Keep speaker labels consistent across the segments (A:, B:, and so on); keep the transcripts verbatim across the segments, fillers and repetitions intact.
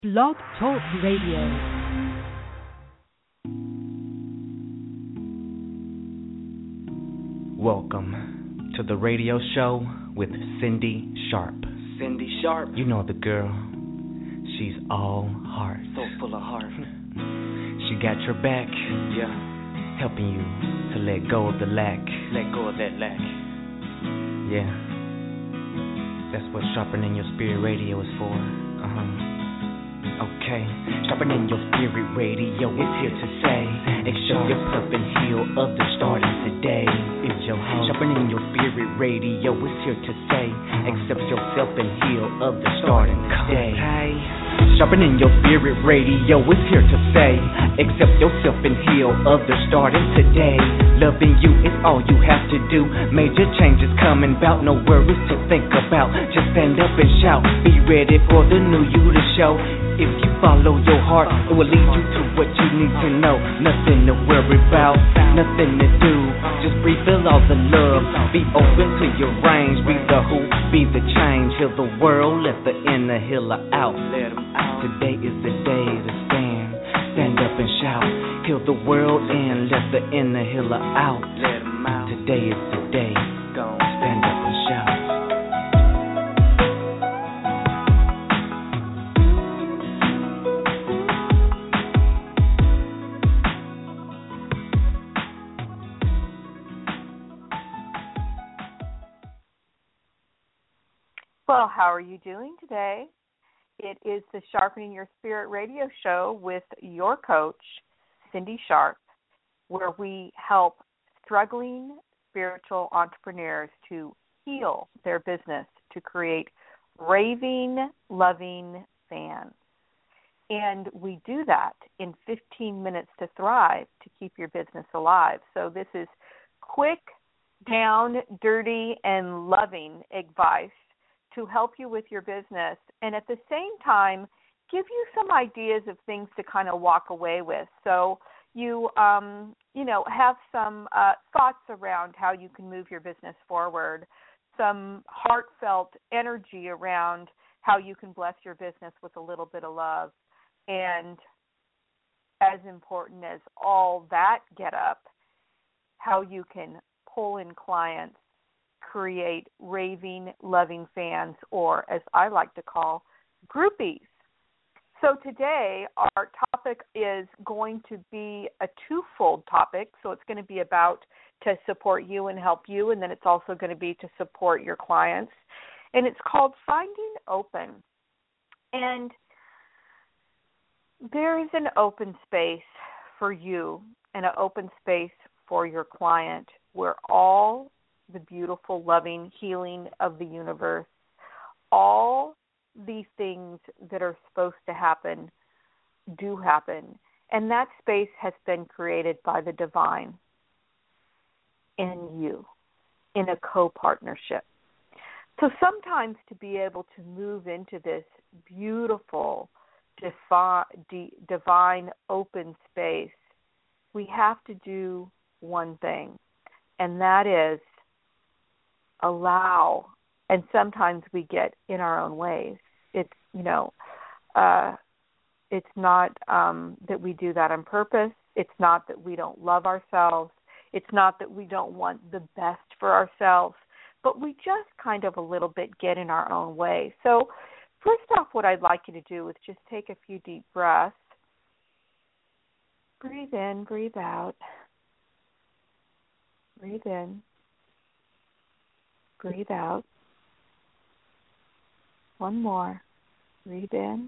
A: Blog Talk Radio.
B: Welcome to the radio show with Cindy Sharp.
C: Cindy Sharp.
B: You know the girl. She's all heart.
C: So full of heart.
B: She got your back.
C: Yeah.
B: Helping you to let go of the lack.
C: Let go of that lack.
B: Yeah. That's what Sharpening Your Spirit Radio is for. Uh-huh. Okay, Sharpening Your Spirit Radio is here to say, accept your purpose and heal others starting today. Is your host. Sharpening Your Spirit Radio is here to say, accept yourself and heal others starting today. Sharpening Your Spirit Radio is here to say, accept yourself and heal others starting today. Loving you is all you have to do. Major changes coming about, no worries to think about. Just stand up and shout, be ready for the new you to show. If you follow your heart, it will lead you to what you need to know. Nothing to worry about, nothing to do. Just breathe, feel all the love. Be open to your range. Be the who, be the change. Heal the world, let the inner healer out.
C: Let 'em out.
B: Today is the day to stand. Stand up and shout. Heal the world and let the inner healer out.
C: Let 'em out.
B: Today is the day.
C: Go.
B: Stand up and shout.
D: Well, how are you doing today? It is the Sharpening Your Spirit radio show with your coach, Cindy Sharp, where we help struggling spiritual entrepreneurs to heal their business, to create raving, loving fans. And we do that in fifteen minutes to thrive to keep your business alive. So this is quick, down, dirty, and loving advice to help you with your business, and at the same time, give you some ideas of things to kind of walk away with. So you, um, you know, have some uh, thoughts around how you can move your business forward, some heartfelt energy around how you can bless your business with a little bit of love, and as important as all that get up, how you can pull in clients, create raving, loving fans, or as I like to call, groupies. So today our topic is going to be a twofold topic. So it's going to be about to support you and help you, and then it's also going to be to support your clients. And it's called Finding Open. And there is an open space for you and an open space for your client where all the beautiful, loving, healing of the universe, all the things that are supposed to happen do happen. And that space has been created by the divine in you, in a co-partnership. So sometimes to be able to move into this beautiful, defi- divine, open space, we have to do one thing, and that is allow, and sometimes we get in our own ways. It's, you know, uh, it's not um, that we do that on purpose. It's not that we don't love ourselves. It's not that we don't want the best for ourselves, but we just kind of a little bit get in our own way. So first off, what I'd like you to do is just take a few deep breaths. Breathe in, breathe out. Breathe in. Breathe out. One more. Breathe in.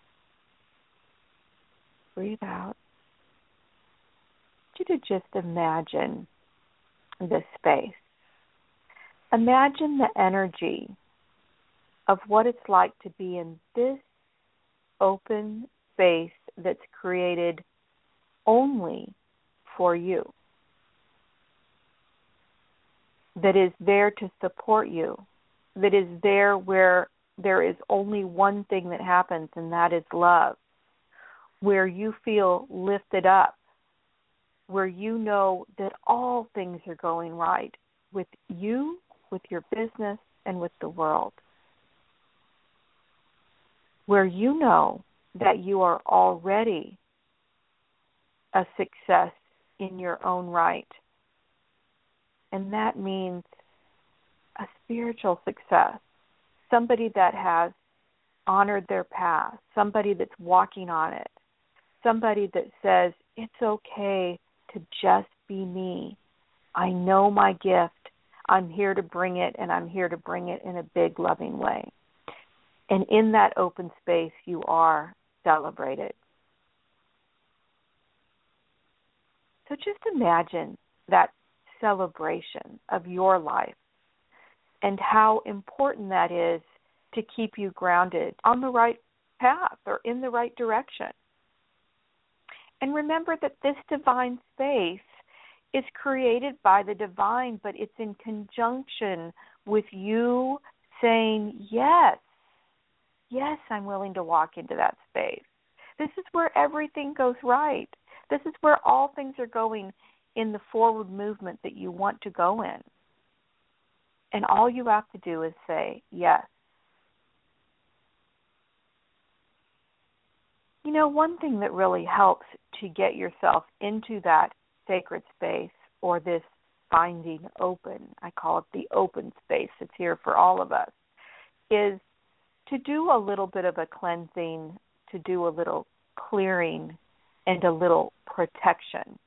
D: Breathe out. I want you to just imagine this space. Imagine the energy of what it's like to be in this open space that's created only for you, that is there to support you, that is there where there is only one thing that happens, and that is love, where you feel lifted up, where you know that all things are going right with you, with your business, and with the world. where you know that you are already a success in your own right. And that means a spiritual success, somebody that has honored their path, somebody that's walking on it, somebody that says, it's okay to just be me. I know my gift. I'm here to bring it, and I'm here to bring it in a big, loving way. And in that open space, you are celebrated. So just imagine that celebration of your life and how important that is to keep you grounded on the right path or in the right direction. And remember that this divine space is created by the divine, but it's in conjunction with you saying, yes, yes, I'm willing to walk into that space. This is where everything goes right. This is where all things are going in the forward movement that you want to go in. And all you have to do is say, yes. You know, one thing that really helps to get yourself into that sacred space or this finding open, I call it the open space that's here for all of us, is to do a little bit of a cleansing, to do a little clearing, and a little protection.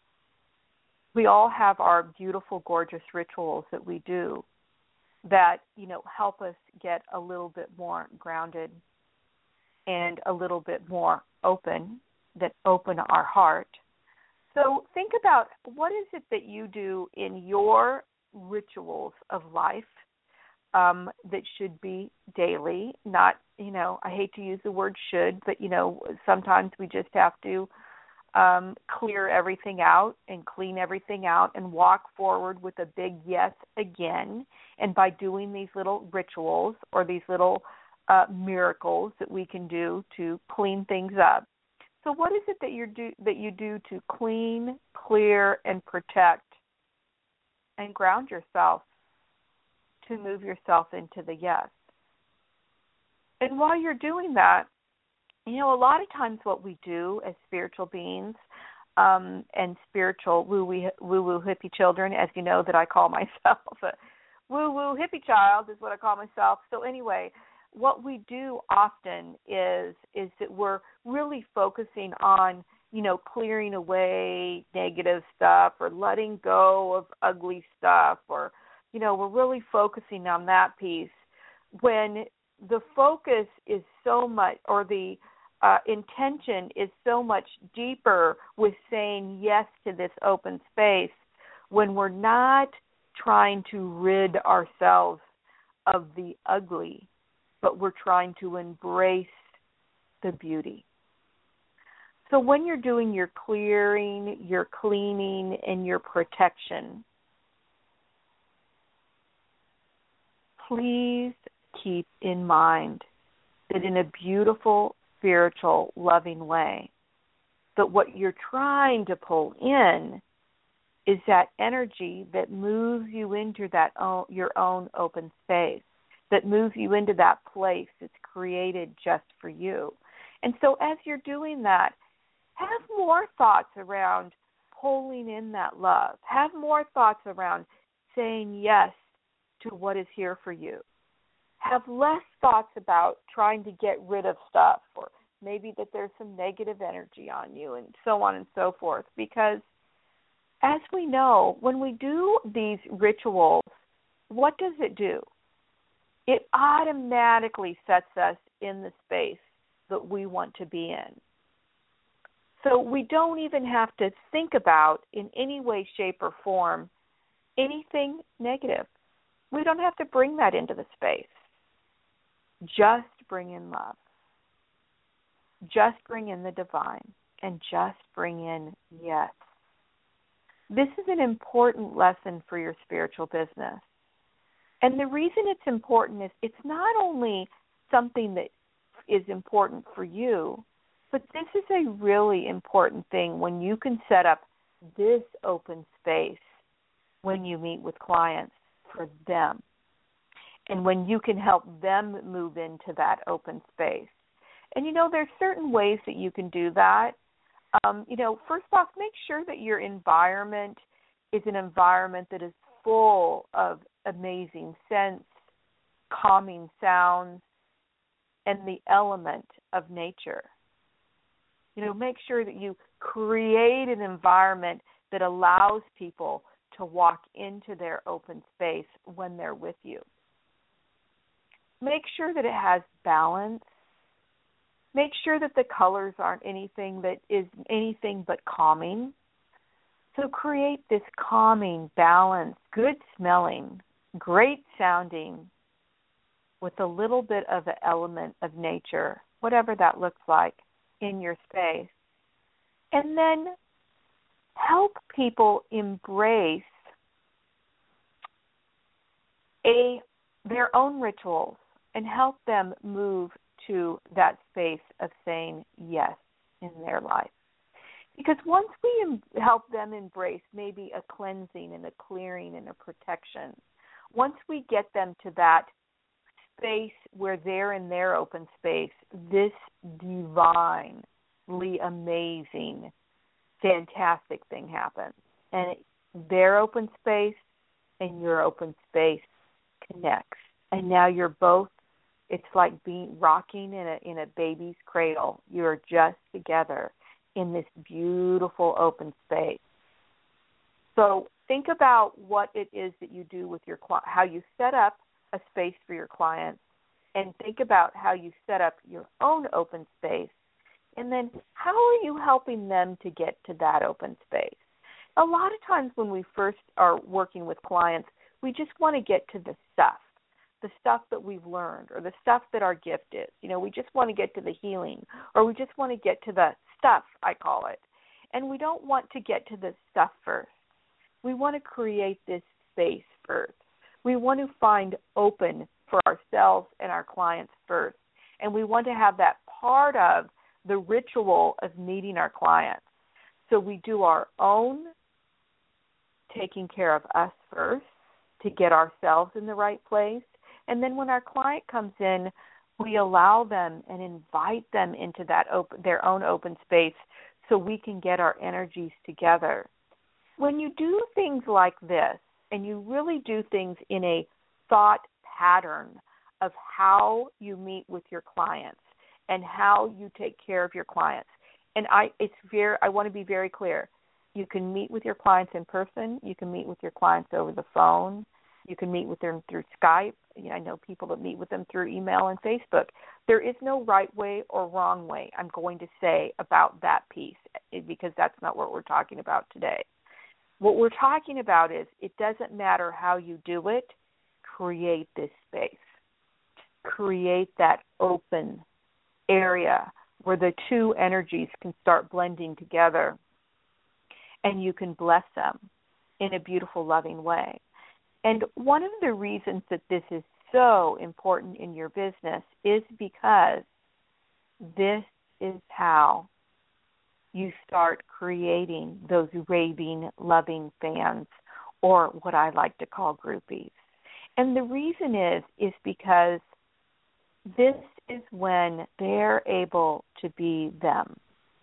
D: We all have our beautiful, gorgeous rituals that we do that, you know, help us get a little bit more grounded and a little bit more open, that open our heart. So think about, what is it that you do in your rituals of life um, that should be daily? Not, you know, I hate to use the word should, but, you know, sometimes we just have to um, clear everything out and clean everything out and walk forward with a big yes again. And by doing these little rituals or these little uh, miracles that we can do to clean things up. So what is it that you do that you do to clean, clear, and protect and ground yourself to move yourself into the yes? And while you're doing that, you know, a lot of times what we do as spiritual beings um, and spiritual woo-woo, woo-woo hippie children, as you know that I call myself a woo-woo hippie child is what I call myself. So anyway, what we do often is is that we're really focusing on, you know, clearing away negative stuff or letting go of ugly stuff, or, you know, we're really focusing on that piece when the focus is so much, or the uh, intention is so much deeper with saying yes to this open space, when we're not trying to rid ourselves of the ugly, but we're trying to embrace the beauty. So when you're doing your clearing, your cleaning, and your protection, please keep in mind that in a beautiful, spiritual, loving way, that what you're trying to pull in is that energy that moves you into that own, your own open space, that moves you into that place that's created just for you. And so as you're doing that, have more thoughts around pulling in that love. Have more thoughts around saying yes to what is here for you. Have less thoughts about trying to get rid of stuff, or maybe that there's some negative energy on you, and so on and so forth. Because as we know, when we do these rituals, what does it do? It automatically sets us in the space that we want to be in. So we don't even have to think about, in any way, shape, or form, anything negative. We don't have to bring that into the space. Just bring in love. Just bring in the divine. And just bring in yes. This is an important lesson for your spiritual business. And the reason it's important is it's not only something that is important for you, but this is a really important thing when you can set up this open space when you meet with clients for them. And when you can help them move into that open space. And, you know, there's certain ways that you can do that. Um, you know, first off, make sure that your environment is an environment that is full of amazing scents, calming sounds, and the element of nature. You know, make sure that you create an environment that allows people to walk into their open space when they're with you. Make sure that it has balance. Make sure that the colors aren't anything that is anything but calming. So create this calming, balanced, good smelling, great sounding with a little bit of an element of nature, whatever that looks like, in your space. And then help people embrace a their own rituals and help them move to that space of saying yes in their life. Because once we em- help them embrace maybe a cleansing and a clearing and a protection, once we get them to that space where they're in their open space, this divinely amazing, fantastic thing happens. And it, their open space and your open space connects. And now you're both, it's like being rocking in a in a baby's cradle. You're just together in this beautiful open space. So think about what it is that you do with your how you set up a space for your clients, and think about how you set up your own open space, and then how are you helping them to get to that open space? A lot of times when we first are working with clients, we just want to get to the stuff. the stuff that we've learned or the stuff that our gift is. You know, we just want to get to the healing, or we just want to get to the stuff, I call it. And we don't want to get to the stuff first. We want to create this space first. We want to find open for ourselves and our clients first. And we want to have that part of the ritual of meeting our clients. So we do our own taking care of us first to get ourselves in the right place. And then when our client comes in, we allow them and invite them into that open, their own open space so we can get our energies together. When you do things like this, and you really do things in a thought pattern of how you meet with your clients and how you take care of your clients, and I, it's very, I want to be very clear. You can meet with your clients in person. You can meet with your clients over the phone. You can meet with them through Skype. You know, I know people that meet with them through email and Facebook. There is no right way or wrong way, I'm going to say, about that piece, because that's not what we're talking about today. What we're talking about is it doesn't matter how you do it, create this space. Create that open area where the two energies can start blending together, and you can bless them in a beautiful, loving way. And one of the reasons that this is so important in your business is because this is how you start creating those raving, loving fans, or what I like to call groupies. And the reason is, is because this is when they're able to be them,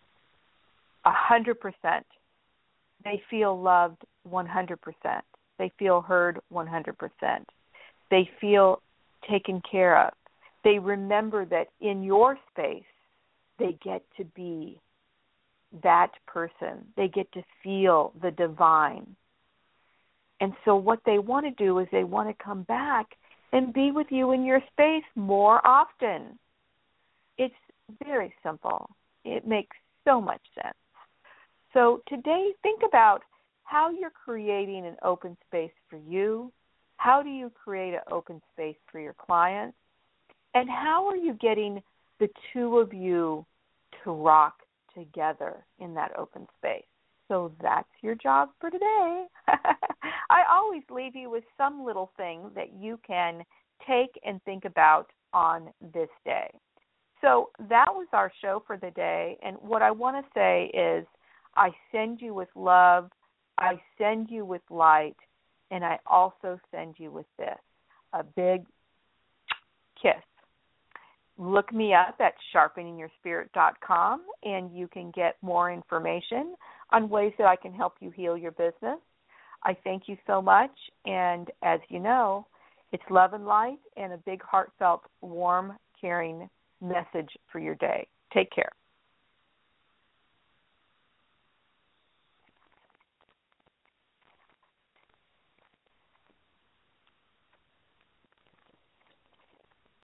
D: a hundred percent. They feel loved one hundred percent. They feel heard one hundred percent. They feel taken care of. They remember that in your space, they get to be that person. They get to feel the divine. And so what they want to do is they want to come back and be with you in your space more often. It's very simple. It makes so much sense. So today, think about how you're creating an open space for you. How do you create an open space for your clients? And how are you getting the two of you to rock together in that open space? So that's your job for today. I always leave you with some little thing that you can take and think about on this day. So that was our show for the day. And what I want to say is I send you with love, I send you with light, and I also send you with this, a big kiss. look me up at sharpening your spirit dot com, and you can get more information on ways that I can help you heal your business. I thank you so much, and as you know, it's love and light and a big, heartfelt, warm, caring message for your day. Take care.